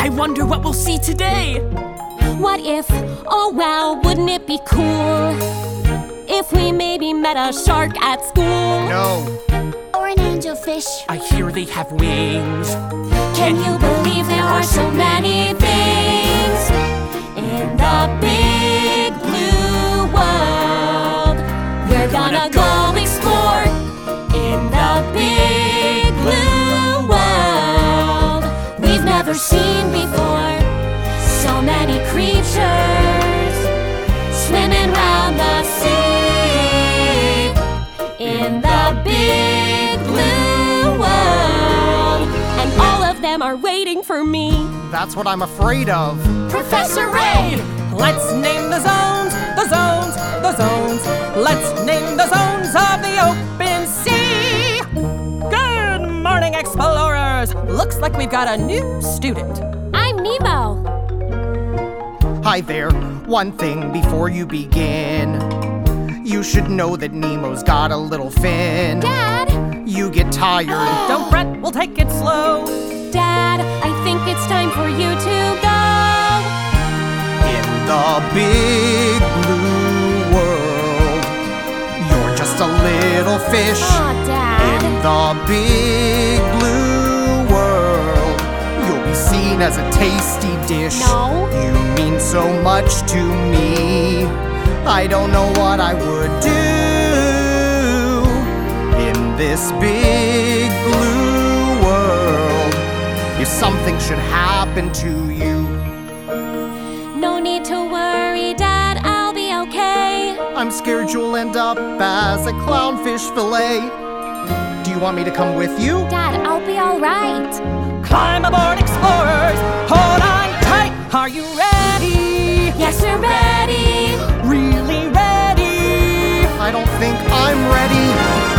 I wonder what we'll see today. What if, oh wow, wouldn't it be cool if we maybe met a shark at school? No. Or an angelfish. I hear they have wings. Can you believe there are so many things in the big blue world? We're gonna go explore in the big blue world we've never seen before. So many creatures swimming round the sea in the big blue world, and all of them are waiting for me. That's what I'm afraid of. Professor Ray! Let's name the zones, the zones, the zones. Let's name the zones of the open sea. Good morning, explorers. Looks like we've got a new student. I'm Nemo. Hi there. One thing before you begin. You should know that Nemo's got a little fin. Dad! You get tired. Don't fret, we'll take it slow. Dad, I think it's time for you to go. In the big blue world, you're just a little fish. Aw, Dad. In the big blue world, you'll be seen as a tasty dish. No. You mean so much to me. I don't know what I would do in this big blue world if something should happen to you. No need to worry, Dad, I'll be okay. I'm scared you'll end up as a clownfish fillet. Do you want me to come with you? Dad, I'll be all right. Climb aboard, explorers. Hold on tight. Are you ready? Yes, we're ready. Really ready? I don't think I'm ready.